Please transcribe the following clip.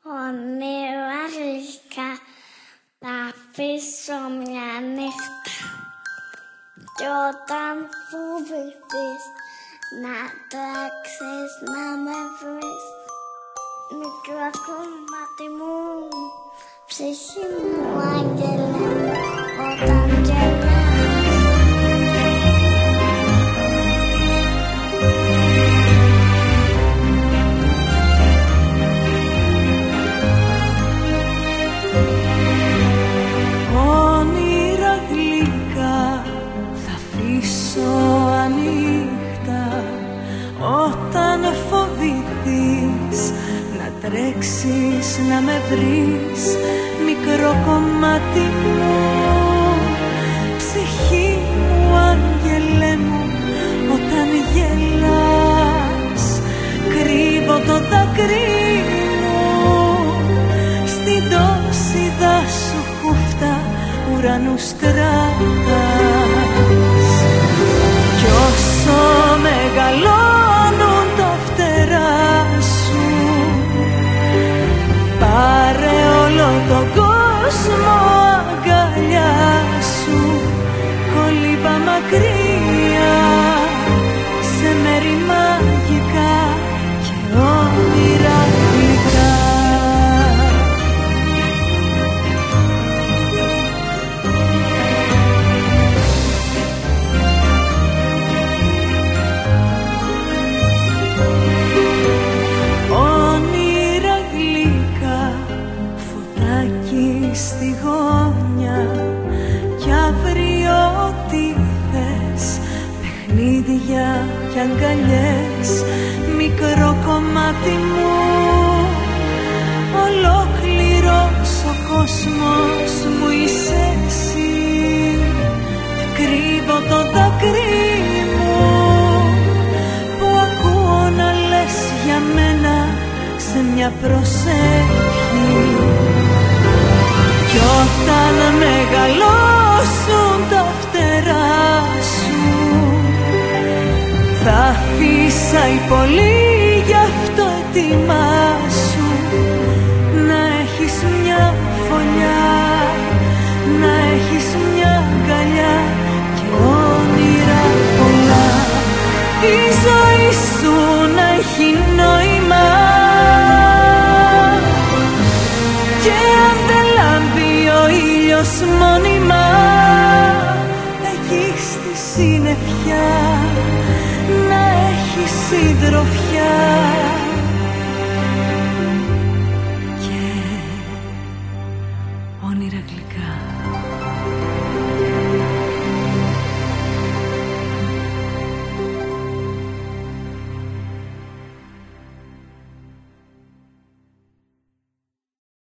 όνειρα γλυκά θα αφήσω μια νύχτα κι όταν φοβηθείς να τρέξεις να με βρεις, μικρό κομμάτι μου, ψυχή μου, άγγελε μου, όταν γελάς. Όνειρα γλυκά θα αφήσω ανοιχτά όταν φοβηθείς να τρέξεις να με βρεις, μικρό κομμάτι μου, ψυχή μου, άγγελε μου, όταν γελάς. Κρύβω το δάκρυ μου στην τόσιδα σου χούφτα, ουρανούς κρατάς. Κι όσο μεγαλώνουν τα φτερά σου, πάρε όλο τον κόσμο αγκαλιά σου, κολύμπα μακριά σε μέρη μαγικά και όνειρα γλυκά. Όνειρα γλυκά, φωτάκι στη γωνιά κι αύριο τι θες, παιχνίδια κι αγκαλιές, μικρό κομμάτι μου, ολόκληρος ο κόσμος μου είσαι εσύ. Κρύβω το δάκρυ μου που ακούω να λες για μένα σε μια προσευχή. Κι όταν μεγαλώσουν τα φτερά σου, θα αφήσα η πολύ, γι' αυτό ετοιμάσου να έχεις μια φωλιά, να έχεις μια αγκαλιά και όνειρα πολλά. Η ζωή σου να έχει νόημα και αν δεν λάμπει ο ήλιος μόνιμα, εκεί στη συννεφιά να έχει συντροφιά και όνειρα γλυκά.